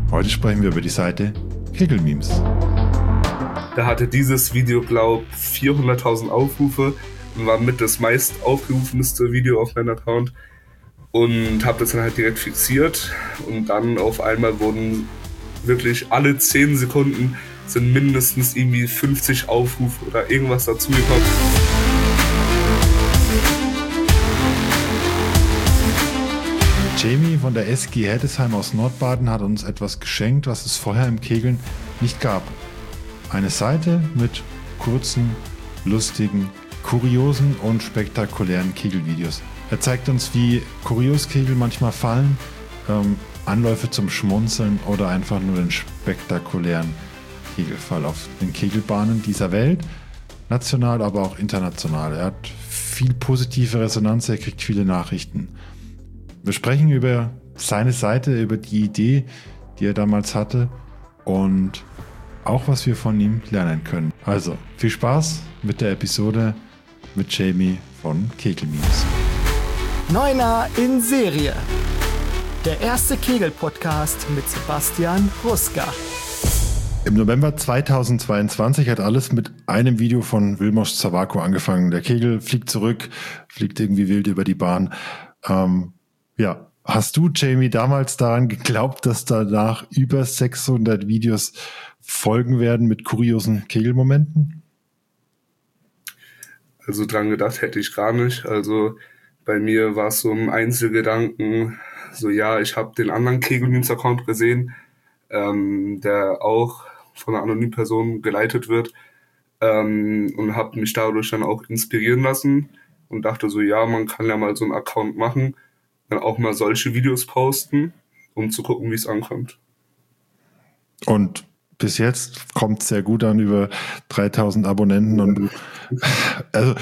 Heute sprechen wir über die Seite Kegelmemes. Da hatte dieses Video, glaube ich, 400.000 Aufrufe und war mit das meist aufgerufenste Video auf meinem Account. Und habe das dann halt direkt fixiert. Und dann auf einmal wurden wirklich alle 10 Sekunden sind mindestens irgendwie 50 Aufrufe oder irgendwas dazugekommen. Jamie von der SG Heddesheim aus Nordbaden hat uns etwas geschenkt, was es vorher im Kegeln nicht gab. Eine Seite mit kurzen, lustigen, kuriosen und spektakulären Kegelvideos. Er zeigt uns, wie Kurioskegel manchmal fallen, Anläufe zum Schmunzeln oder einfach nur den spektakulären Kegelfall auf den Kegelbahnen dieser Welt, national, aber auch international. Er hat viel positive Resonanz, er kriegt viele Nachrichten. Wir sprechen über seine Seite, über die Idee, die er damals hatte und auch, was wir von ihm lernen können. Also, viel Spaß mit der Episode mit Jamie von Kegelmemes. Neuner in Serie. Der erste Kegel-Podcast mit Sebastian Ruska. Im November 2022 hat alles mit einem Video von Vilmos Zavako angefangen. Der Kegel fliegt zurück, fliegt irgendwie wild über die Bahn. Hast du, Jamie, damals daran geglaubt, dass danach über 600 Videos folgen werden mit kuriosen Kegelmomenten? Also dran gedacht hätte ich gar nicht. Also bei mir war es so ein Einzelgedanken, so ja, ich habe den anderen Kegelmemes-Account gesehen, der auch von einer anonymen Person geleitet wird, und habe mich dadurch dann auch inspirieren lassen und dachte so, ja, man kann ja mal so einen Account machen, dann auch mal solche Videos posten, um zu gucken, wie es ankommt. Und bis jetzt kommt es sehr gut an, über 3000 Abonnenten und also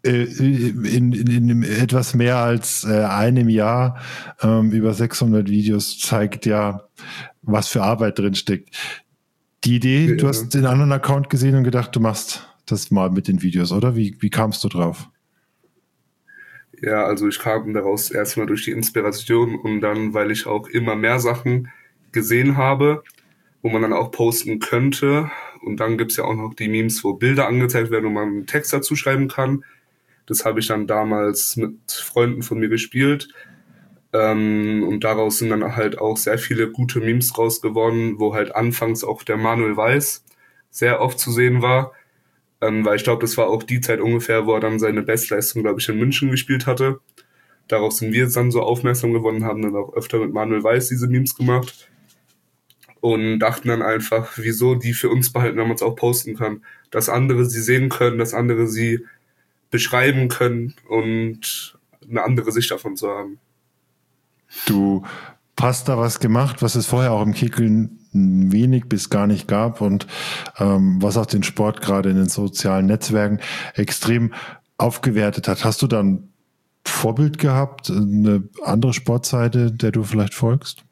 in etwas mehr als einem Jahr über 600 Videos zeigt ja, was für Arbeit drin steckt. Die Idee, Ja. Du hast den anderen Account gesehen und gedacht, du machst das mal mit den Videos, oder? Wie kamst du drauf? Ja, also ich kam daraus erstmal durch die Inspiration und dann, weil ich auch immer mehr Sachen gesehen habe, wo man dann auch posten könnte. Und dann gibt's ja auch noch die Memes, wo Bilder angezeigt werden und man einen Text dazu schreiben kann. Das habe ich dann damals mit Freunden von mir gespielt. Und daraus sind dann halt auch sehr viele gute Memes raus geworden, wo halt anfangs auch der Manuel Weiß sehr oft zu sehen war. Weil ich glaube, das war auch die Zeit ungefähr, wo er dann seine Bestleistung, glaube ich, in München gespielt hatte. Darauf sind wir jetzt dann so aufmerksam geworden, haben dann auch öfter mit Manuel Weiß diese Memes gemacht und dachten dann einfach, wieso die für uns behalten, wenn man es auch posten kann. Dass andere sie sehen können, dass andere sie beschreiben können und eine andere Sicht davon zu haben. Du hast da was gemacht, was es vorher auch im Kegeln wenig bis gar nicht gab und was auch den Sport gerade in den sozialen Netzwerken extrem aufgewertet hat. Hast du dann ein Vorbild gehabt, eine andere Sportseite, der du vielleicht folgst?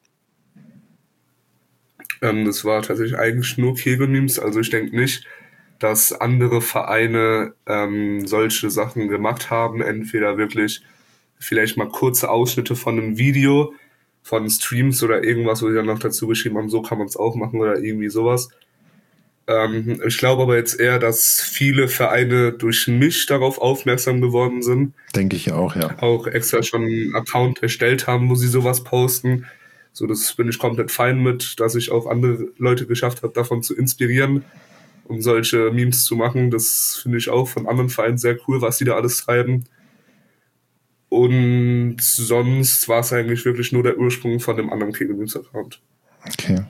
Das war tatsächlich eigentlich nur Kegelmemes. Also ich denke nicht, dass andere Vereine solche Sachen gemacht haben. Entweder wirklich vielleicht mal kurze Ausschnitte von einem Video, von Streams oder irgendwas, wo sie dann noch dazu geschrieben haben, so kann man es auch machen oder irgendwie sowas. Ich glaube aber jetzt eher, dass viele Vereine durch mich darauf aufmerksam geworden sind. Denke ich auch, ja. Auch extra schon einen Account erstellt haben, wo sie sowas posten. So, das bin ich komplett fein mit, dass ich auch andere Leute geschafft habe, davon zu inspirieren, um solche Memes zu machen. Das finde ich auch von anderen Vereinen sehr cool, was die da alles treiben. Und sonst war es eigentlich wirklich nur der Ursprung von dem anderen Kegelmemes-Account. Okay.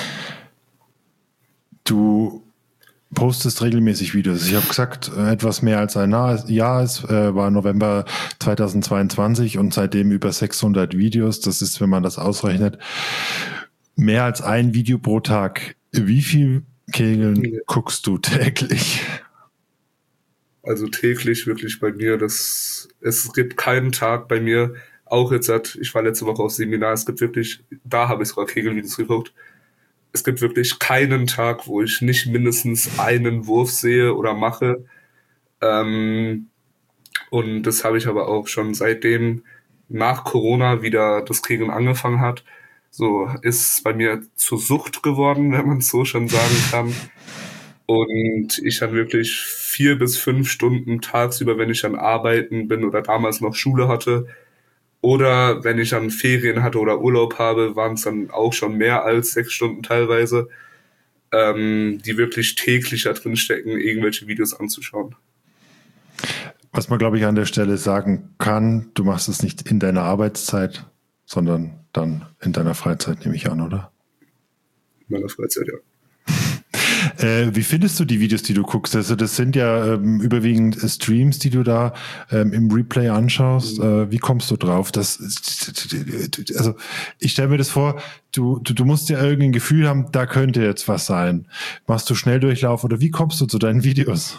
Du postest regelmäßig Videos. Ich habe gesagt, etwas mehr als ein Jahr. Es war November 2022 und seitdem über 600 Videos. Das ist, wenn man das ausrechnet, mehr als ein Video pro Tag. Wie viel Kegeln guckst du täglich? Also täglich wirklich bei mir, es gibt keinen Tag bei mir, auch jetzt, ich war letzte Woche auf Seminar, es gibt wirklich, da habe ich sogar Kegelvideos geguckt, es gibt wirklich keinen Tag, wo ich nicht mindestens einen Wurf sehe oder mache. Und das habe ich aber auch schon seitdem nach Corona wieder das Kegeln angefangen hat, So ist bei mir zur Sucht geworden, wenn man es so schon sagen kann. Und ich dann wirklich 4 bis 5 Stunden tagsüber, wenn ich dann arbeiten bin oder damals noch Schule hatte, oder wenn ich dann Ferien hatte oder Urlaub habe, waren es dann auch schon mehr als 6 Stunden teilweise, die wirklich täglich da drin stecken, irgendwelche Videos anzuschauen. Was man, glaube ich, an der Stelle sagen kann, du machst es nicht in deiner Arbeitszeit, sondern dann in deiner Freizeit, nehme ich an, oder? In meiner Freizeit, ja. Wie findest du die Videos, die du guckst? Also das sind ja überwiegend Streams, die du da im Replay anschaust. Wie kommst du drauf? Also ich stelle mir das vor, du musst ja irgendein Gefühl haben, da könnte jetzt was sein. Machst du Schnelldurchlauf oder wie kommst du zu deinen Videos?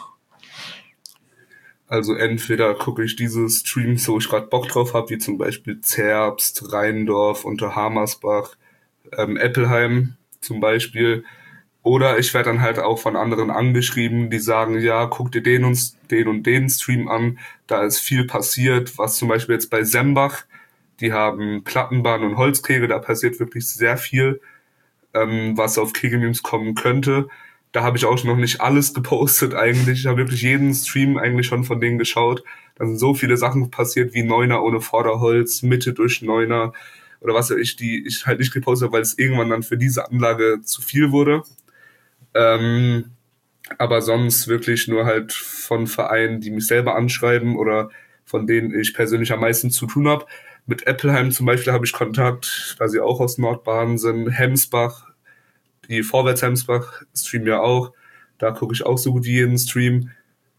Also entweder gucke ich diese Streams, wo ich gerade Bock drauf habe, wie zum Beispiel Zerbst, Rheindorf, Unterhammersbach, Eppelheim zum Beispiel. Oder ich werde dann halt auch von anderen angeschrieben, die sagen, ja, guck dir den und den Stream an, da ist viel passiert, was zum Beispiel jetzt bei Sembach, die haben Plattenbahn und Holzkegel, da passiert wirklich sehr viel, was auf Kegelmemes kommen könnte. Da habe ich auch noch nicht alles gepostet eigentlich, ich habe wirklich jeden Stream eigentlich schon von denen geschaut. Da sind so viele Sachen passiert, wie Neuner ohne Vorderholz, Mitte durch Neuner oder was weiß ich, die ich halt nicht gepostet habe, weil es irgendwann dann für diese Anlage zu viel wurde. Aber sonst wirklich nur halt von Vereinen, die mich selber anschreiben oder von denen ich persönlich am meisten zu tun habe. Mit Eppelheim zum Beispiel habe ich Kontakt, da sie auch aus Nordbaden sind. Hemsbach, die Vorwärts Hemsbach streamen ja auch. Da gucke ich auch so gut wie jeden Stream.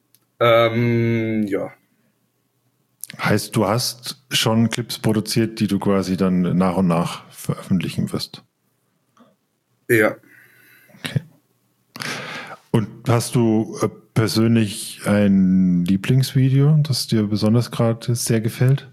Ja. Heißt, du hast schon Clips produziert, die du quasi dann nach und nach veröffentlichen wirst? Ja. Okay. Und hast du persönlich ein Lieblingsvideo, das dir besonders gerade sehr gefällt?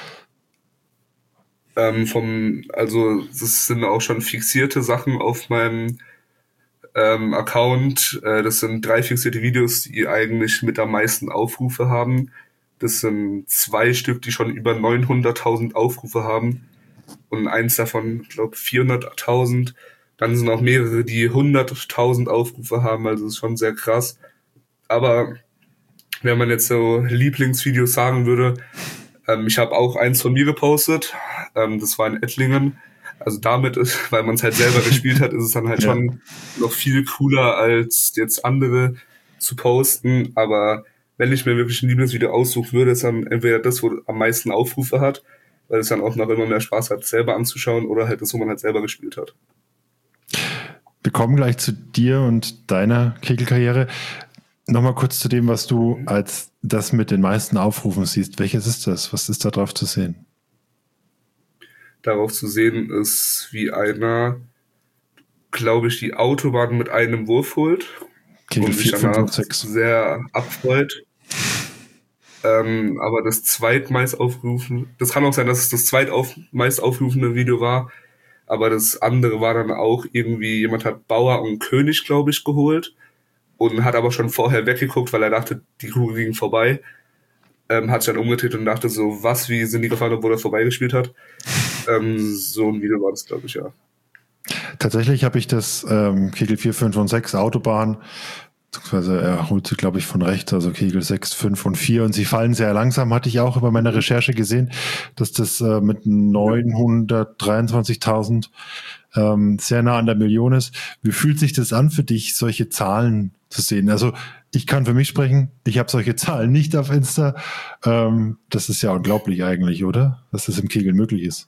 Also das sind auch schon fixierte Sachen auf meinem Account. Das sind 3 fixierte Videos, die eigentlich mit am meisten Aufrufe haben. Das sind 2 Stück, die schon über 900.000 Aufrufe haben. Und eins davon, ich glaube, 400.000. Dann sind auch mehrere, die 100.000 Aufrufe haben. Also das ist schon sehr krass. Aber wenn man jetzt so Lieblingsvideos sagen würde, ich habe auch eins von mir gepostet. Das war in Ettlingen. Also damit ist, weil man es halt selber gespielt hat, ist es dann halt schon noch viel cooler, als jetzt andere zu posten. Aber wenn ich mir wirklich ein Lieblingsvideo aussuchen würde, ist dann entweder das, wo am meisten Aufrufe hat, weil es dann auch noch immer mehr Spaß hat, selber anzuschauen, oder halt das, wo man halt selber gespielt hat. Wir kommen gleich zu dir und deiner Kegelkarriere. Nochmal kurz zu dem, was du als das mit den meisten Aufrufen siehst. Welches ist das? Was ist da drauf zu sehen? Darauf zu sehen ist, wie einer, glaube ich, die Autobahn mit einem Wurf holt Kegel und 4, sich 5 danach und 6. sehr abfreut. Aber das zweitmeist aufrufen, das kann auch sein, dass es das zweitmeist aufrufende Video war, aber das andere war dann auch irgendwie, jemand hat Bauer und König, glaube ich, geholt und hat aber schon vorher weggeguckt, weil er dachte, die Kugel ging vorbei. Hat sich dann umgedreht und dachte so, was, wie sind die gefahren, obwohl er vorbeigespielt hat. So ein Video war das, glaube ich, ja. Tatsächlich habe ich das Kegel 4, 5 und 6 Autobahn, beziehungsweise er holt sie, glaube ich, von rechts, also Kegel 6, 5 und 4 und sie fallen sehr langsam, hatte ich auch bei meiner Recherche gesehen, dass das mit 923.000 sehr nah an der Million ist. Wie fühlt sich das an für dich, solche Zahlen zu sehen? Also ich kann für mich sprechen, ich habe solche Zahlen nicht auf Insta. Das ist ja unglaublich eigentlich, oder? Dass das im Kegel möglich ist.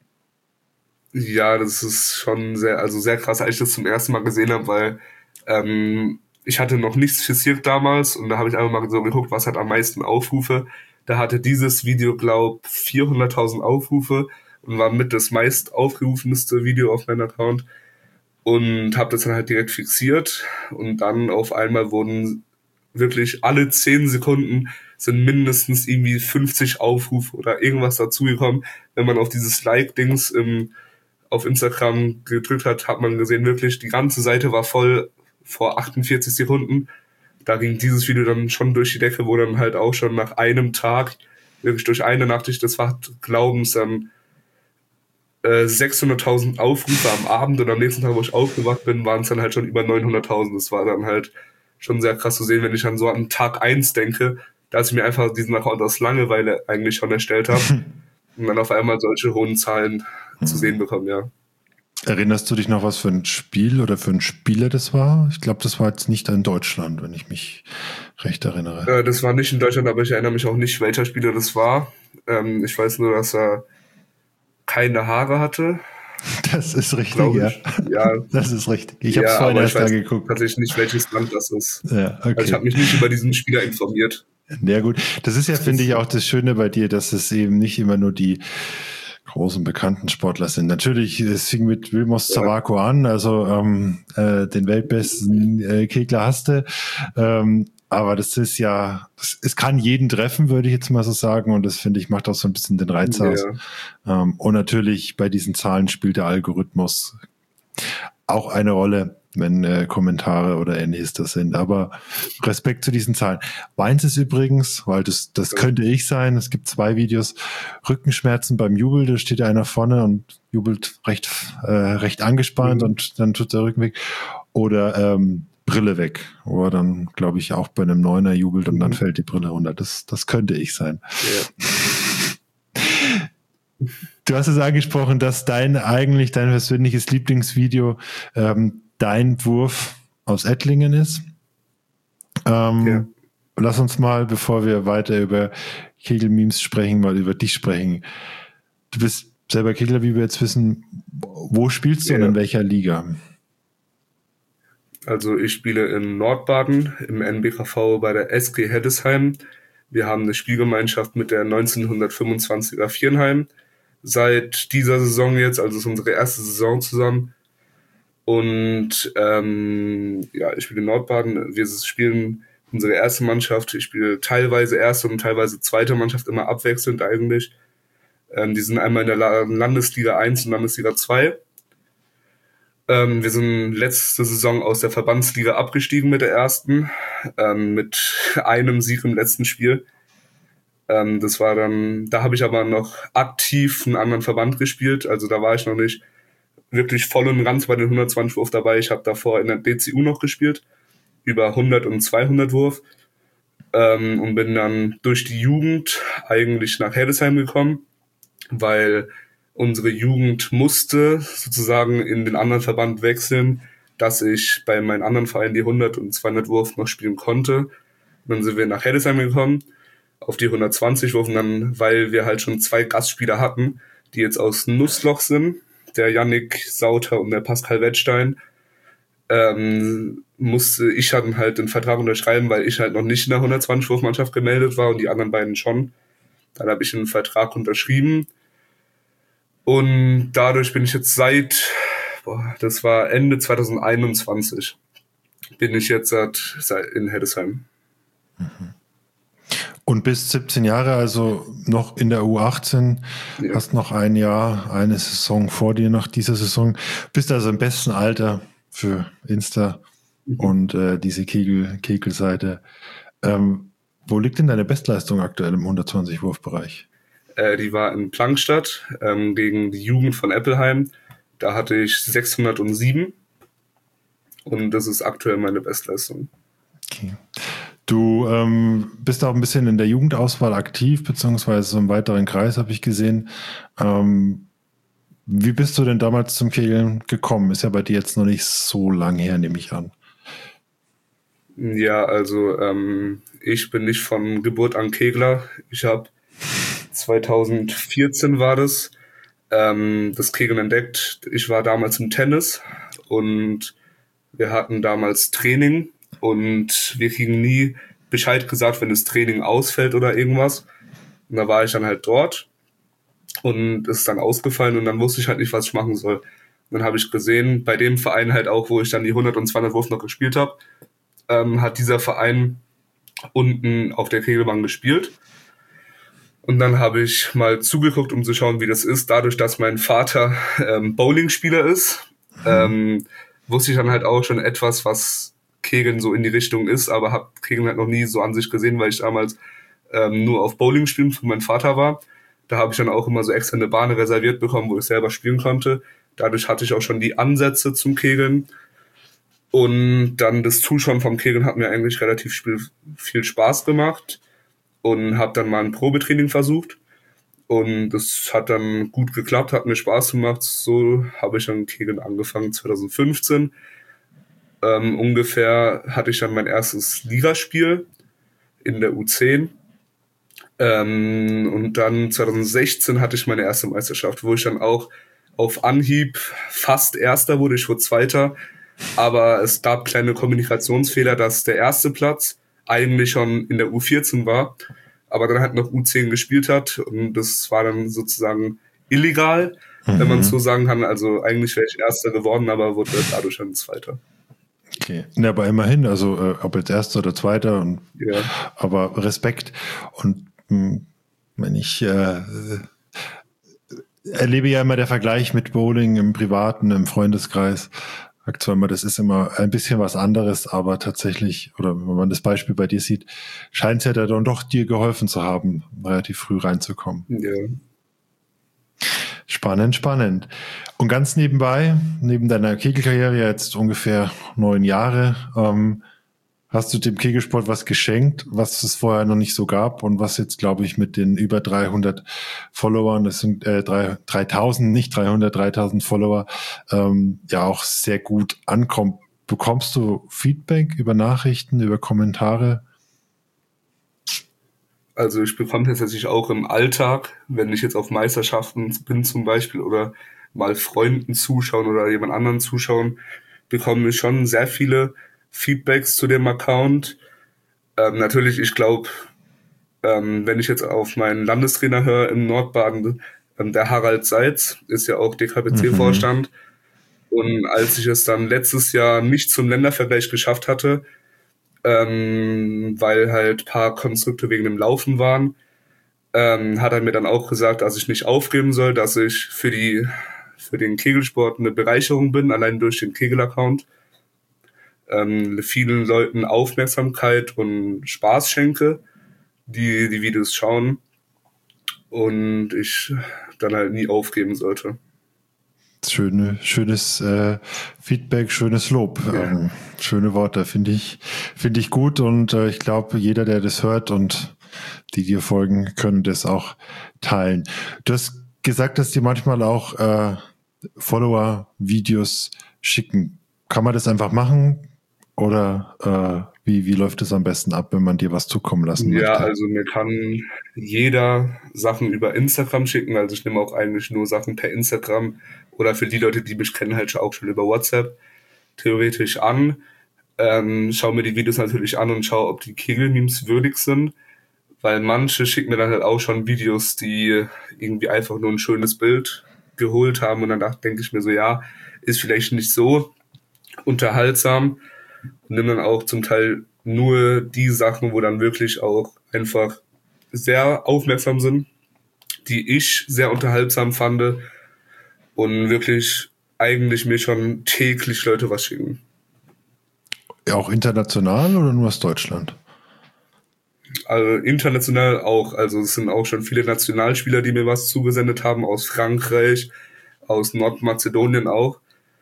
Ja, das ist schon sehr krass, als ich das zum ersten Mal gesehen habe, weil ich hatte noch nichts fixiert damals und da habe ich einfach mal so geguckt, was hat am meisten Aufrufe. Da hatte dieses Video, glaube ich, 400.000 Aufrufe und war mit das meist aufgerufenste Video auf meinem Account und habe das dann halt direkt fixiert und dann auf einmal wurden wirklich alle 10 Sekunden sind mindestens irgendwie 50 Aufrufe oder irgendwas dazugekommen. Wenn man auf dieses Like-Dings auf Instagram gedrückt hat, hat man gesehen, wirklich die ganze Seite war voll vor 48 Sekunden. Da ging dieses Video dann schon durch die Decke, wo dann halt auch schon nach einem Tag, wirklich durch eine Nacht durch das Fach Glaubens dann 600.000 Aufrufe am Abend und am nächsten Tag, wo ich aufgewacht bin, waren es dann halt schon über 900.000. Das war dann halt schon sehr krass zu sehen, wenn ich an so an Tag 1 denke, dass ich mir einfach diesen Account aus Langeweile eigentlich schon erstellt habe und dann auf einmal solche hohen Zahlen zu sehen bekommen, ja. Erinnerst du dich noch, was für ein Spiel oder für ein Spieler das war? Ich glaube, das war jetzt nicht in Deutschland, wenn ich mich recht erinnere. Das war nicht in Deutschland, aber ich erinnere mich auch nicht, welcher Spieler das war. Ich weiß nur, dass er keine Haare hatte. Das ist richtig, ja. Das ist richtig. Ich habe es vorhin erst da geguckt. Tatsächlich nicht, welches Land das ist. Ja, okay. Also ich habe mich nicht über diesen Spieler informiert. Ja gut, das ist ja, finde ich, auch das Schöne bei dir, dass es eben nicht immer nur die großen bekannten Sportler sind. Natürlich, es fing mit Vilmos Zavako an, also den weltbesten Kegler hast du. Aber das ist ja, es kann jeden treffen, würde ich jetzt mal so sagen. Und das, finde ich, macht auch so ein bisschen den Reiz aus. Und natürlich bei diesen Zahlen spielt der Algorithmus auch eine Rolle, wenn Kommentare oder Ähnliches das sind. Aber Respekt zu diesen Zahlen. Meins ist übrigens, weil das könnte ich sein, es gibt 2 Videos, Rückenschmerzen beim Jubel, da steht einer vorne und jubelt recht angespannt und dann tut der Rücken weg. Oder Brille weg, wo er dann, glaube ich, auch bei einem Neuner jubelt und dann fällt die Brille runter. Das könnte ich sein. Ja. Du hast es angesprochen, dass dein persönliches Lieblingsvideo dein Wurf aus Ettlingen ist. Lass uns mal, bevor wir weiter über Kegel-Memes sprechen, mal über dich sprechen. Du bist selber Kegler, wie wir jetzt wissen. Wo spielst du und in welcher Liga? Also ich spiele in Nordbaden im NBKV bei der SG Heddesheim. Wir haben eine Spielgemeinschaft mit der 1925er Viernheim. Seit dieser Saison jetzt, also ist unsere erste Saison zusammen. Und ich spiele in Nordbaden. Wir spielen unsere erste Mannschaft. Ich spiele teilweise erste und teilweise zweite Mannschaft, immer abwechselnd eigentlich. Die sind einmal in der Landesliga 1 und Landesliga 2. Wir sind letzte Saison aus der Verbandsliga abgestiegen mit der ersten, mit einem Sieg im letzten Spiel. Das war dann, da habe ich aber noch aktiv einen anderen Verband gespielt, also da war ich noch nicht wirklich voll und ganz bei den 120 Wurf dabei. Ich habe davor in der DCU noch gespielt, über 100 und 200 Wurf, und bin dann durch die Jugend eigentlich nach Heddesheim gekommen, weil unsere Jugend musste sozusagen in den anderen Verband wechseln, dass ich bei meinen anderen Vereinen die 100 und 200 Wurf noch spielen konnte. Und dann sind wir nach Heddesheim gekommen, auf die 120 Wurf, und dann, weil wir halt schon 2 Gastspieler hatten, die jetzt aus Nussloch sind, der Yannick Sauter und der Pascal Wettstein, musste ich dann halt den Vertrag unterschreiben, weil ich halt noch nicht in der 120-Wurf-Mannschaft gemeldet war und die anderen beiden schon. Dann habe ich einen Vertrag unterschrieben. Und dadurch bin ich jetzt das war Ende 2021, bin ich jetzt in Heddesheim. Und bis 17 Jahre, also noch in der U18, hast noch ein Jahr, eine Saison vor dir nach dieser Saison, bist also im besten Alter für Insta und diese Kegelseite. Wo liegt denn deine Bestleistung aktuell im 120-Wurf-Bereich? Die war in Plankstadt gegen die Jugend von Eppelheim. Da hatte ich 607 und das ist aktuell meine Bestleistung. Okay. Du bist auch ein bisschen in der Jugendauswahl aktiv, beziehungsweise so im weiteren Kreis, habe ich gesehen. Wie bist du denn damals zum Kegeln gekommen? Ist ja bei dir jetzt noch nicht so lang her, nehme ich an. Ja, also ich bin nicht von Geburt an Kegler. Ich habe 2014 war das Kegeln entdeckt. Ich war damals im Tennis und wir hatten damals Training und wir kriegen nie Bescheid gesagt, wenn das Training ausfällt oder irgendwas. Und da war ich dann halt dort und es ist dann ausgefallen und dann wusste ich halt nicht, was ich machen soll. Und dann habe ich gesehen, bei dem Verein halt auch, wo ich dann die 100 und 200 Wurf noch gespielt habe, hat dieser Verein unten auf der Kegelbahn gespielt. Und dann habe ich mal zugeguckt, um zu schauen, wie das ist. Dadurch, dass mein Vater Bowlingspieler ist, wusste ich dann halt auch schon etwas, was Kegeln so in die Richtung ist, aber habe Kegeln halt noch nie so an sich gesehen, weil ich damals nur auf Bowlingspielen von meinem Vater war. Da habe ich dann auch immer so extra eine Bahn reserviert bekommen, wo ich selber spielen konnte. Dadurch hatte ich auch schon die Ansätze zum Kegeln. Und dann das Zuschauen vom Kegeln hat mir eigentlich relativ viel Spaß gemacht und habe dann mal ein Probetraining versucht. Und das hat dann gut geklappt, hat mir Spaß gemacht. So habe ich dann Kegeln angefangen 2015. Ungefähr hatte ich dann mein erstes Ligaspiel in der U10. Und dann 2016 hatte ich meine erste Meisterschaft, wo ich dann auch auf Anhieb fast Erster wurde. Ich wurde Zweiter. Aber es gab kleine Kommunikationsfehler, dass der erste Platz eigentlich schon in der U14 war, aber dann halt noch U10 gespielt hat. Und das war dann sozusagen illegal, wenn man es so sagen kann. Also eigentlich wäre ich Erster geworden, aber wurde dadurch dann Zweiter. Okay, ja, aber immerhin, also ob jetzt Erster oder Zweiter, und, Ja. Aber Respekt. Und wenn ich erlebe ja immer der Vergleich mit Bowling im Privaten, im Freundeskreis. Sagt zwar immer, das ist immer ein bisschen was anderes, aber tatsächlich, oder wenn man das Beispiel bei dir sieht, scheint es ja dann doch dir geholfen zu haben, relativ früh reinzukommen. Ja. Spannend, spannend. Und ganz nebenbei, neben deiner Kegelkarriere jetzt ungefähr 9 Jahre, hast du dem Kegelsport was geschenkt, was es vorher noch nicht so gab und was jetzt, glaube ich, mit den über 300 Followern, das sind 3000, nicht 300, 3000 Follower, ja auch sehr gut ankommt. Bekommst du Feedback über Nachrichten, über Kommentare? Also ich bekomme tatsächlich auch im Alltag, wenn ich jetzt auf Meisterschaften bin zum Beispiel oder mal Freunden zuschauen oder jemand anderen zuschauen, bekomme ich schon sehr viele Feedbacks zu dem Account. Natürlich, ich glaube, wenn ich jetzt auf meinen Landestrainer höre im Nordbaden, der Harald Seitz ist ja auch DKBC-Vorstand. Und als ich es dann letztes Jahr nicht zum Ländervergleich geschafft hatte, weil halt paar Konstrukte wegen dem Laufen waren, hat er mir dann auch gesagt, dass ich nicht aufgeben soll, dass ich für den Kegelsport eine Bereicherung bin, allein durch den Kegel-Account. Vielen Leuten Aufmerksamkeit und Spaß schenke, die Videos schauen, und ich dann halt nie aufgeben sollte. Schönes Feedback, schönes Lob, Ja. schöne Worte, finde ich gut, und ich glaube, jeder, der das hört und die dir folgen, können das auch teilen. Du hast gesagt, dass dir manchmal auch Follower Videos schicken. Kann man das einfach machen oder wie läuft es am besten ab, wenn man dir was zukommen lassen möchte? Ja, also mir kann jeder Sachen über Instagram schicken, also ich nehme auch eigentlich nur Sachen per Instagram oder für die Leute, die mich kennen, halt auch schon über WhatsApp theoretisch an. Schau mir die Videos natürlich an und schau, ob die Kegel-Memes würdig sind, weil manche schicken mir dann halt auch schon Videos, die irgendwie einfach nur ein schönes Bild geholt haben, und dann denke ich mir so, ja, ist vielleicht nicht so unterhaltsam, und nehme dann auch zum Teil nur die Sachen, wo dann wirklich auch einfach sehr aufmerksam sind, die ich sehr unterhaltsam fand und wirklich eigentlich mir schon täglich Leute was schicken. Ja, auch international oder nur aus Deutschland? Also international auch, also es sind auch schon viele Nationalspieler, die mir was zugesendet haben, aus Frankreich, aus Nordmazedonien auch.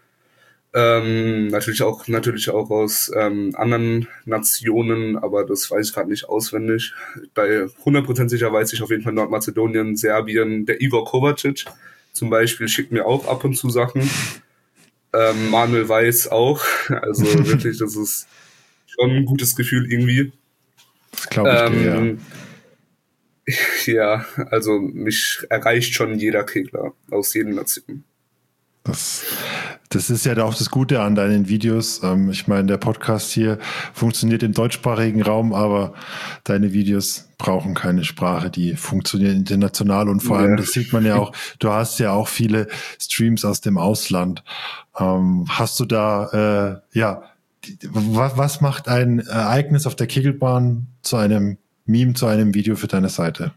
Natürlich auch aus anderen Nationen, aber das weiß ich gerade nicht auswendig. Bei 100% sicher weiß ich auf jeden Fall Nordmazedonien, Serbien, der Igor Kovacic zum Beispiel schickt mir auch ab und zu Sachen. Manuel Weiß auch. Also wirklich, das ist schon ein gutes Gefühl irgendwie. Das glaube ich dir, ja. Ja, also mich erreicht schon jeder Kegler aus jedem Nation. Das ist ja auch das Gute an deinen Videos. Ich meine, der Podcast hier funktioniert im deutschsprachigen Raum, aber deine Videos brauchen keine Sprache, die funktionieren international, und vor allem, das sieht man ja auch, du hast ja auch viele Streams aus dem Ausland. Hast du da, was macht ein Ereignis auf der Kegelbahn zu einem Meme, zu einem Video für deine Seite?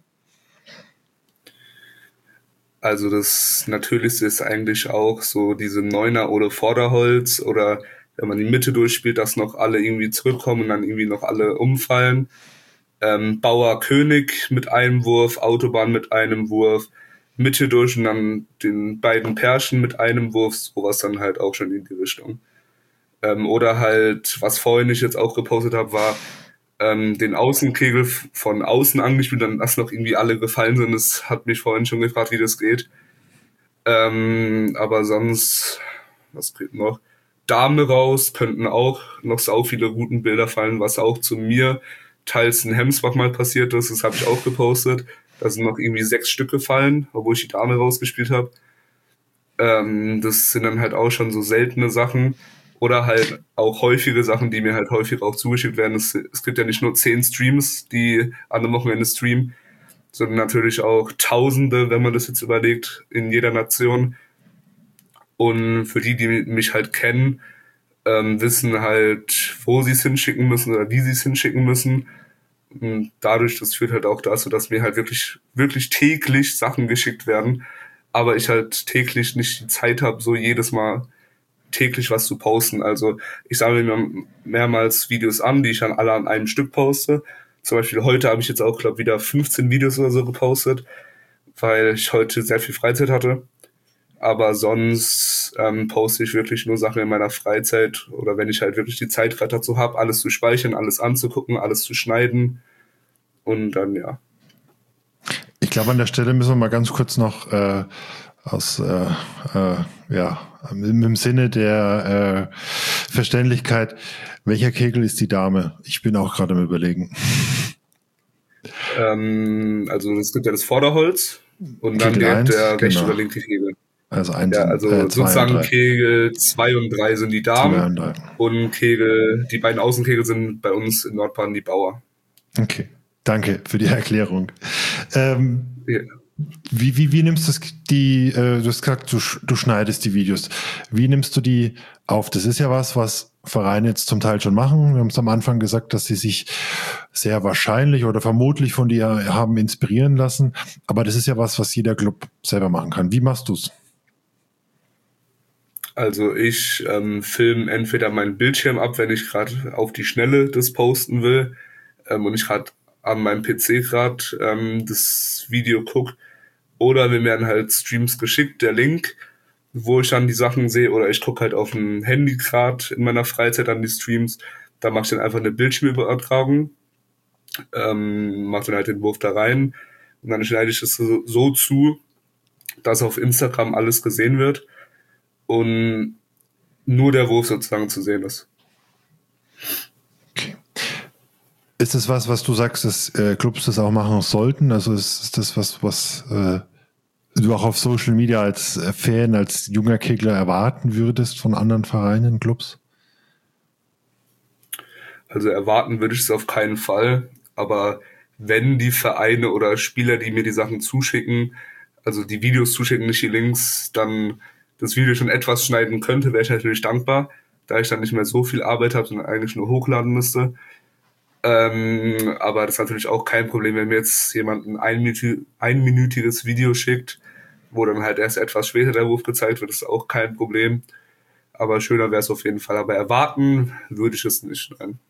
Also das Natürlichste ist eigentlich auch so diese Neuner oder Vorderholz, oder wenn man die Mitte durchspielt, dass noch alle irgendwie zurückkommen und dann irgendwie noch alle umfallen. Bauer König mit einem Wurf, Autobahn mit einem Wurf, Mitte durch und dann den beiden Pärchen mit einem Wurf, sowas dann halt auch schon in die Richtung. Oder halt, was vorhin ich jetzt auch gepostet habe, war den Außenkegel von außen angespielt, dann dass noch irgendwie alle gefallen sind. Das hat mich vorhin schon gefragt, wie das geht. Aber sonst, was geht noch? Dame raus, könnten auch noch sau viele guten Bilder fallen, was auch zu mir teils in Hemsbach mal passiert ist. Das habe ich auch gepostet. Da sind noch irgendwie 6 Stück gefallen, obwohl ich die Dame rausgespielt habe. Das sind dann halt auch schon so seltene Sachen. Oder halt auch häufige Sachen, die mir halt häufig auch zugeschickt werden. Es gibt ja nicht nur 10 Streams, die an einem Wochenende streamen, sondern natürlich auch Tausende, wenn man das jetzt überlegt, in jeder Nation. Und für die mich halt kennen, wissen halt, wo sie es hinschicken müssen oder wie sie es hinschicken müssen. Und dadurch, das führt halt auch dazu, dass mir halt wirklich, wirklich täglich Sachen geschickt werden, aber ich halt täglich nicht die Zeit habe, so jedes Mal täglich was zu posten. Also ich sammle mir mehrmals Videos an, die ich dann alle an einem Stück poste. Zum Beispiel heute habe ich jetzt auch, glaube ich, wieder 15 Videos oder so gepostet, weil ich heute sehr viel Freizeit hatte. Aber sonst poste ich wirklich nur Sachen in meiner Freizeit oder wenn ich halt wirklich die Zeit gerade dazu habe, alles zu speichern, alles anzugucken, alles zu schneiden und dann ja. Ich glaube, an der Stelle müssen wir mal ganz kurz noch im Sinne der Verständlichkeit, welcher Kegel ist die Dame? Ich bin auch gerade am Überlegen. Also es gibt ja das Vorderholz und dann Kegel 1, der rechte genau. oder linke Kegel. Also 1, ja, also sozusagen Kegel 2 und 3 sind die Damen und Kegel, die beiden Außenkegel sind bei uns in Nordbaden die Bauer. Okay, danke für die Erklärung. Ja. Wie nimmst du du hast gesagt, du schneidest die Videos. Wie nimmst du die auf? Das ist ja was Vereine jetzt zum Teil schon machen. Wir haben es am Anfang gesagt, dass sie sich sehr wahrscheinlich oder vermutlich von dir haben inspirieren lassen. Aber das ist ja was jeder Club selber machen kann. Wie machst du es? Also ich filme entweder meinen Bildschirm ab, wenn ich gerade auf die Schnelle das posten will und ich gerade an meinem PC gerade das Video gucke. Oder mir werden halt Streams geschickt, der Link, wo ich dann die Sachen sehe. Oder ich gucke halt auf dem Handy gerade in meiner Freizeit an die Streams. Da mache ich dann einfach eine Bildschirmübertragung, mache dann halt den Wurf da rein. Und dann schneide ich es so zu, dass auf Instagram alles gesehen wird. Und nur der Wurf sozusagen zu sehen ist. Okay. Ist das was du sagst, dass Clubs das auch machen sollten? Also ist das was du auch auf Social Media als Fan, als junger Kegler erwarten würdest von anderen Vereinen, Clubs? Also erwarten würde ich es auf keinen Fall. Aber wenn die Vereine oder Spieler, die mir die Sachen zuschicken, also die Videos zuschicken, nicht die Links, dann das Video schon etwas schneiden könnte, wäre ich natürlich dankbar, da ich dann nicht mehr so viel Arbeit habe, sondern eigentlich nur hochladen müsste. Aber das ist natürlich auch kein Problem, wenn mir jetzt jemand ein einminütiges Video schickt, wo dann halt erst etwas später der Wurf gezeigt wird, ist auch kein Problem. Aber schöner wäre es auf jeden Fall. Aber erwarten würde ich es nicht. Nein.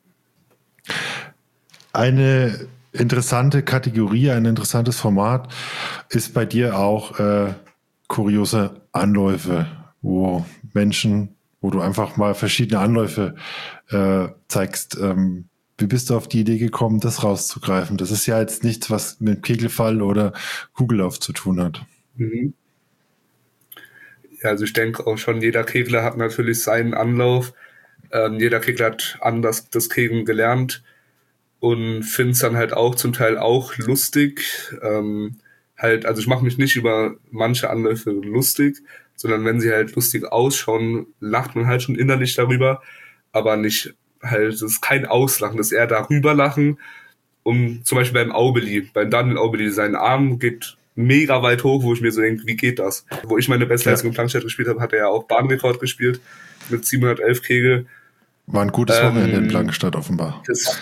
Eine interessante Kategorie, ein interessantes Format ist bei dir auch kuriose Anläufe, wo du einfach mal verschiedene Anläufe zeigst. Wie bist du auf die Idee gekommen, das rauszugreifen? Das ist ja jetzt nichts, was mit Kegelfall oder Kugellauf zu tun hat. Mhm. Ja, also ich denke auch schon, jeder Kegler hat natürlich seinen Anlauf. Jeder Kegler hat anders das Kegeln gelernt und finde es dann halt auch zum Teil auch lustig. Also ich mache mich nicht über manche Anläufe lustig, sondern wenn sie halt lustig ausschauen, lacht man halt schon innerlich darüber, aber nicht halt, das ist kein Auslachen, das ist eher darüber lachen. Und zum Beispiel beim Daniel Aubeli, sein Arm geht mega weit hoch, wo ich mir so denke, wie geht das? Wo ich meine Bestleistung in Plankstadt gespielt habe, hat er ja auch Bahnrekord gespielt mit 711 Kegel. War ein gutes Wochenende in Plankstadt offenbar.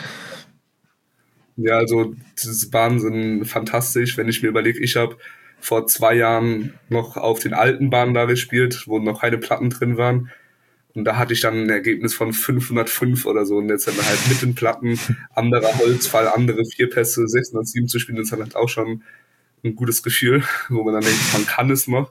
Ja, also das ist Wahnsinn, fantastisch, wenn ich mir überlege, ich habe vor 2 Jahren noch auf den alten Bahnen da gespielt, wo noch keine Platten drin waren. Und da hatte ich dann ein Ergebnis von 505 oder so. Und jetzt dann halt mit den Platten, anderer Holzfall, andere 4 Pässe, 607 zu spielen, das ist dann halt auch schon ein gutes Gefühl, wo man dann denkt, man kann es noch.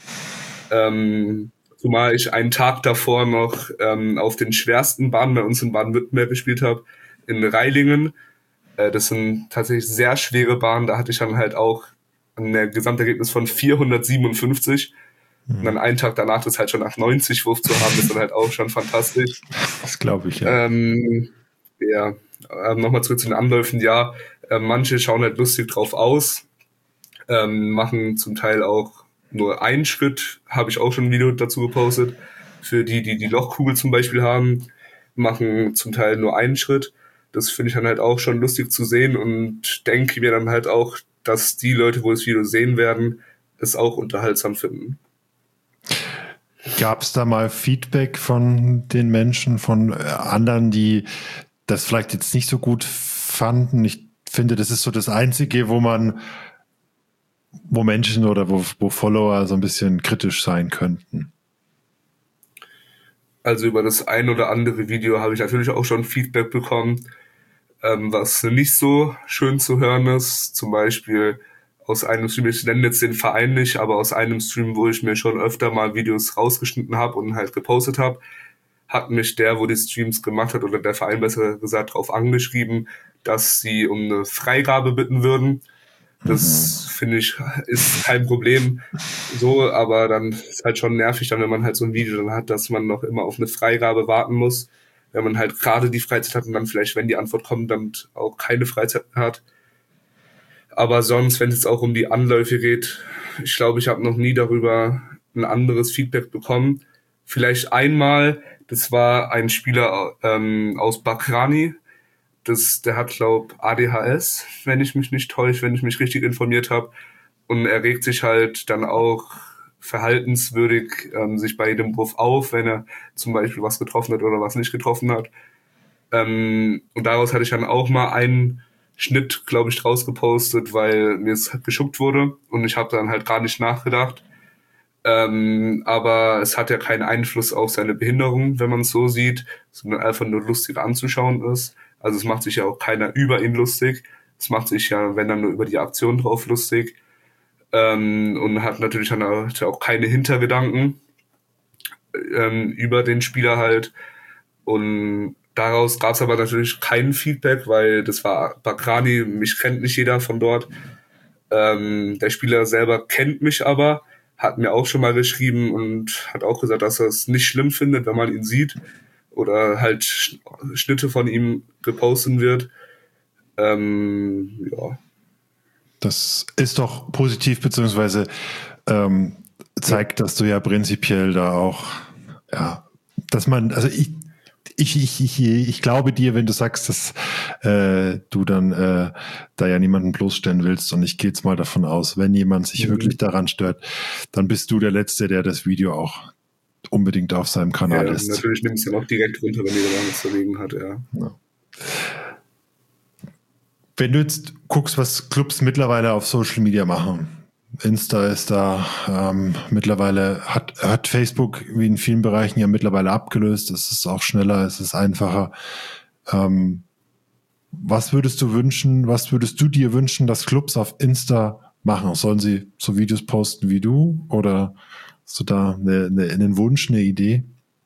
Zumal ich einen Tag davor noch auf den schwersten Bahnen bei uns in Baden-Württemberg gespielt habe, in Reilingen. Das sind tatsächlich sehr schwere Bahnen. Da hatte ich dann halt auch ein Gesamtergebnis von 457. Und dann einen Tag danach das halt schon nach 90 Wurf zu haben, ist dann halt auch schon fantastisch. Das glaube ich, ja. Nochmal zurück zu den Anläufen. Ja, manche schauen halt lustig drauf aus, machen zum Teil auch nur einen Schritt, habe ich auch schon ein Video dazu gepostet. Für die Lochkugel zum Beispiel haben, machen zum Teil nur einen Schritt. Das finde ich dann halt auch schon lustig zu sehen und denke mir dann halt auch, dass die Leute, wo das Video sehen werden, es auch unterhaltsam finden. Gab es da mal Feedback von den Menschen, von anderen, die das vielleicht jetzt nicht so gut fanden? Ich finde, das ist so das Einzige, wo Menschen oder wo Follower so ein bisschen kritisch sein könnten. Also über das ein oder andere Video habe ich natürlich auch schon Feedback bekommen, was nicht so schön zu hören ist. Zum Beispiel aus einem Stream, ich nenne jetzt den Verein nicht, aber aus einem Stream, wo ich mir schon öfter mal Videos rausgeschnitten habe und halt gepostet habe, hat mich der, wo die Streams gemacht hat, oder der Verein besser gesagt, darauf angeschrieben, dass sie um eine Freigabe bitten würden. Das finde ich, ist kein Problem so, aber dann ist halt schon nervig, dann, wenn man halt so ein Video dann hat, dass man noch immer auf eine Freigabe warten muss, wenn man halt gerade die Freizeit hat und dann vielleicht, wenn die Antwort kommt, dann auch keine Freizeit hat. Aber sonst, wenn es auch um die Anläufe geht, ich glaube, ich habe noch nie darüber ein anderes Feedback bekommen. Vielleicht einmal, das war ein Spieler aus Bakrani. Der hat, glaube ich, ADHS, wenn ich mich nicht täusche, wenn ich mich richtig informiert habe. Und er regt sich halt dann auch verhaltenswürdig sich bei jedem Wurf auf, wenn er zum Beispiel was getroffen hat oder was nicht getroffen hat. Und daraus hatte ich dann auch mal einen Schnitt, glaube ich, draus gepostet, weil mir es geschuckt wurde und ich habe dann halt gar nicht nachgedacht. Aber es hat ja keinen Einfluss auf seine Behinderung, wenn man es so sieht, sondern einfach nur lustig anzuschauen ist. Also es macht sich ja auch keiner über ihn lustig. Es macht sich ja, wenn dann, nur über die Aktion drauf lustig. Und hat natürlich dann auch keine Hintergedanken über den Spieler halt. Und daraus gab es aber natürlich kein Feedback, weil das war Bakrani, mich kennt nicht jeder von dort. Der Spieler selber kennt mich aber, hat mir auch schon mal geschrieben und hat auch gesagt, dass er es nicht schlimm findet, wenn man ihn sieht oder halt Schnitte von ihm gepostet wird. Ja. Das ist doch positiv, beziehungsweise zeigt, dass du ja prinzipiell da auch, ja, dass man, also ich glaube dir, wenn du sagst, dass du dann da ja niemanden bloßstellen willst, und ich gehe jetzt mal davon aus, wenn jemand sich wirklich daran stört, dann bist du der Letzte, der das Video auch unbedingt auf seinem Kanal ist. Natürlich nimmst du dann auch direkt runter, wenn jeder was dagegen hat, ja. Wenn du jetzt guckst, was Clubs mittlerweile auf Social Media machen, Insta ist da mittlerweile, hat Facebook wie in vielen Bereichen ja mittlerweile abgelöst. Es ist auch schneller, es ist einfacher. Was würdest du dir wünschen, dass Clubs auf Insta machen? Sollen sie so Videos posten wie du, oder hast du da einen Wunsch, eine Idee?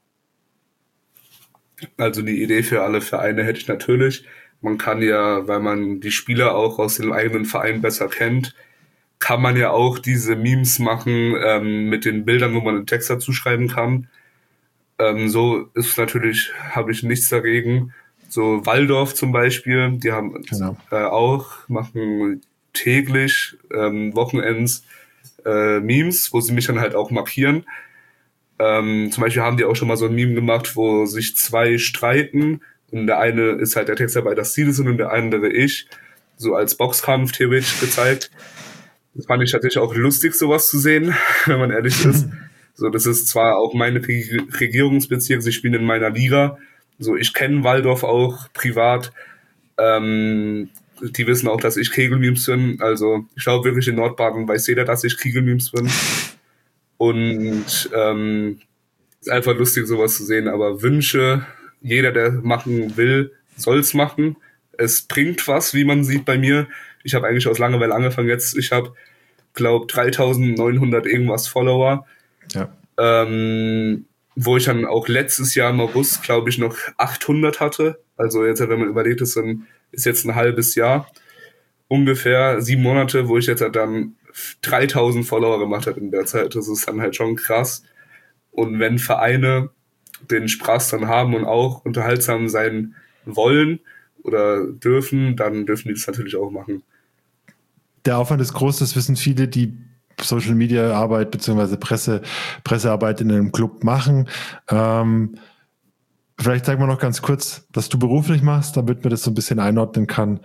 Also eine Idee für alle Vereine hätte ich natürlich. Man kann ja, weil man die Spieler auch aus dem eigenen Verein besser kennt, kann man ja auch diese Memes machen mit den Bildern, wo man einen Text dazu schreiben kann. So ist natürlich, habe ich nichts dagegen. So Waldorf zum Beispiel, die haben machen täglich Wochenends Memes, wo sie mich dann halt auch markieren. Zum Beispiel haben die auch schon mal so ein Meme gemacht, wo sich zwei streiten und der eine ist halt der Textarbeiter Stevenson und der andere ich, so als Boxkampf theoretisch gezeigt. Das fand ich tatsächlich auch lustig, sowas zu sehen, wenn man ehrlich ist. So, das ist zwar auch meine Regierungsbezirk, sie spielen in meiner Liga. So, ich kenne Waldorf auch privat. Die wissen auch, dass ich Kegelmemes bin. Also, ich glaube wirklich, in Nordbaden weiß jeder, dass ich Kegelmemes bin. Und ist einfach lustig, sowas zu sehen. Aber Wünsche, jeder, der machen will, soll's machen. Es bringt was, wie man sieht bei mir. Ich habe eigentlich aus Langeweile angefangen jetzt. Ich habe, glaube 3.900 irgendwas Follower. Ja. Wo ich dann auch letztes Jahr im August, glaube ich, noch 800 hatte. Also jetzt, wenn man überlegt, ist jetzt ein halbes Jahr. Ungefähr 7 Monate, wo ich jetzt halt dann 3.000 Follower gemacht habe in der Zeit. Das ist dann halt schon krass. Und wenn Vereine den Spaß dann haben und auch unterhaltsam sein wollen oder dürfen, dann dürfen die das natürlich auch machen. Der Aufwand ist groß, das wissen viele, die Social Media Arbeit bzw. Pressearbeit in einem Club machen. Vielleicht sagen wir noch ganz kurz, was du beruflich machst, damit man das so ein bisschen einordnen kann,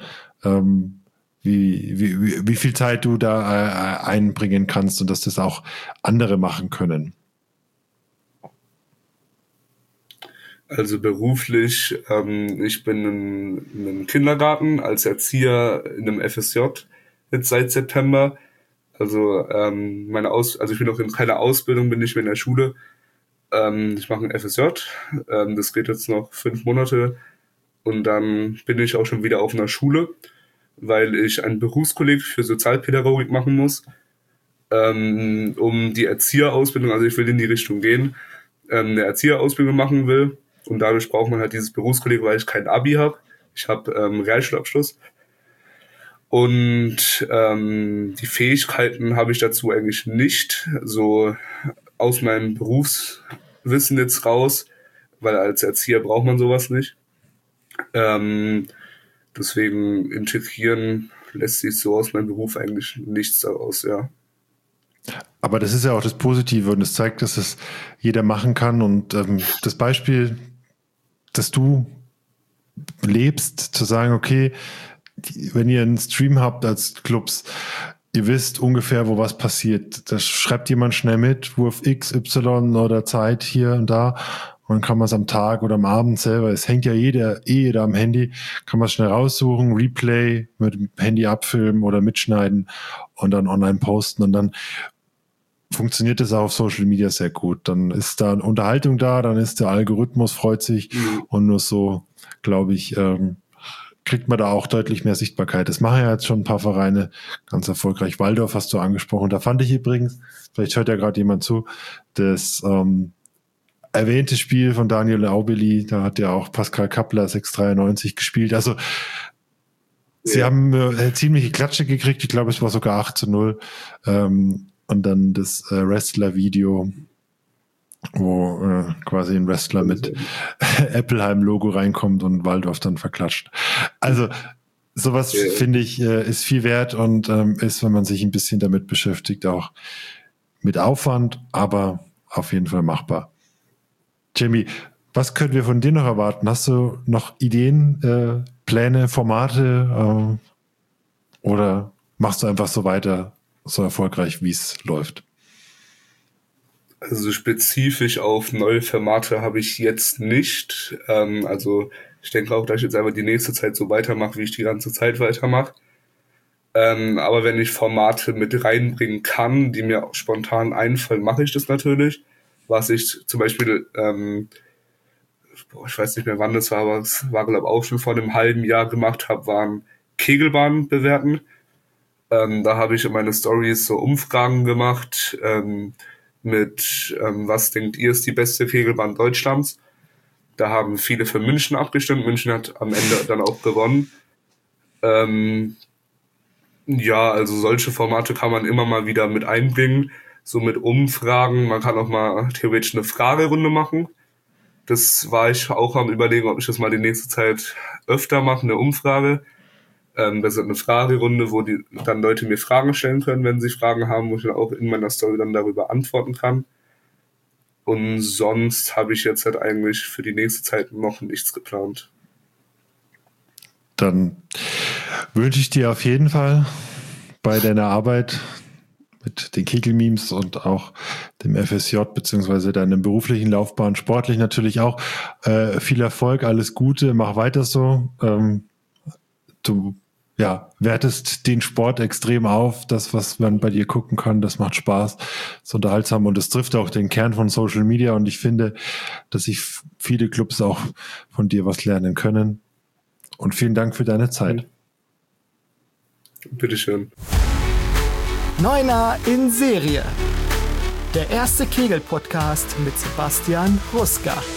wie viel Zeit du da einbringen kannst und dass das auch andere machen können. Also beruflich, ich bin in einem Kindergarten als Erzieher in einem FSJ jetzt seit September. Also ich bin noch in keiner Ausbildung, bin nicht mehr in der Schule. Ich mache ein FSJ. Das geht jetzt noch 5 Monate und dann bin ich auch schon wieder auf einer Schule, weil ich ein Berufskolleg für Sozialpädagogik machen muss, um die Erzieherausbildung, also ich will in die Richtung gehen, eine Erzieherausbildung machen will und dadurch braucht man halt dieses Berufskolleg, weil ich kein Abi habe. Ich habe Realschulabschluss. Und die Fähigkeiten habe ich dazu eigentlich nicht, so aus meinem Berufswissen jetzt raus, weil als Erzieher braucht man sowas nicht. Deswegen integrieren lässt sich so aus meinem Beruf eigentlich nichts daraus, ja. Aber das ist ja auch das Positive und es zeigt, dass es jeder machen kann und das Beispiel, dass du lebst, zu sagen, okay, wenn ihr einen Stream habt als Clubs, ihr wisst ungefähr, wo was passiert. Das schreibt jemand schnell mit, Wurf X, Y oder Zeit hier und da. Und dann kann man es am Tag oder am Abend selber, es hängt ja jeder am Handy, kann man es schnell raussuchen, Replay mit dem Handy abfilmen oder mitschneiden und dann online posten. Und dann funktioniert das auch auf Social Media sehr gut. Dann ist da Unterhaltung da, dann ist der Algorithmus, freut sich und nur so, glaube ich, kriegt man da auch deutlich mehr Sichtbarkeit. Das machen ja jetzt schon ein paar Vereine ganz erfolgreich. Waldorf hast du angesprochen. Da fand ich übrigens, vielleicht hört ja gerade jemand zu, das erwähnte Spiel von Daniel Aubeli, da hat ja auch Pascal Kappler 693 gespielt. Also sie haben ziemliche Klatsche gekriegt. Ich glaube, es war sogar 8:0. Und dann das Wrestler-Video, wo quasi ein Wrestler mit Appleheim-Logo reinkommt und Waldorf dann verklatscht. Also sowas finde ich ist viel wert und ist, wenn man sich ein bisschen damit beschäftigt, auch mit Aufwand, aber auf jeden Fall machbar. Jamie, was können wir von dir noch erwarten? Hast du noch Ideen, Pläne, Formate oder machst du einfach so weiter, so erfolgreich, wie es läuft? Also spezifisch auf neue Formate habe ich jetzt nicht. Also ich denke auch, dass ich jetzt einfach die nächste Zeit so weitermache, wie ich die ganze Zeit weitermache. Aber wenn ich Formate mit reinbringen kann, die mir auch spontan einfallen, mache ich das natürlich. Was ich zum Beispiel, ich weiß nicht mehr wann das war, aber es war glaube ich auch schon vor einem halben Jahr gemacht habe, waren Kegelbahnen bewerten. Da habe ich in meine Stories so Umfragen gemacht, mit was denkt ihr ist die beste Kegelbahn Deutschlands. Da haben viele für München abgestimmt. München hat am Ende dann auch gewonnen. Ja, also solche Formate kann man immer mal wieder mit einbringen, so mit Umfragen. Man kann auch mal theoretisch eine Fragerunde machen. Das war ich auch am Überlegen, ob ich das mal die nächste Zeit öfter mache, eine Umfrage. Das ist eine Fragerunde, wo die dann Leute mir Fragen stellen können, wenn sie Fragen haben, wo ich dann auch in meiner Story dann darüber antworten kann. Und sonst habe ich jetzt halt eigentlich für die nächste Zeit noch nichts geplant. Dann wünsche ich dir auf jeden Fall bei deiner Arbeit mit den Kegel-Memes und auch dem FSJ beziehungsweise deiner beruflichen Laufbahn, sportlich natürlich auch, viel Erfolg, alles Gute, mach weiter so. Du wertest den Sport extrem auf. Das, was man bei dir gucken kann, das macht Spaß, ist unterhaltsam und es trifft auch den Kern von Social Media. Und ich finde, dass sich viele Clubs auch von dir was lernen können. Und vielen Dank für deine Zeit. Bitteschön. Neuner in Serie. Der erste Kegel-Podcast mit Sebastian Ruska.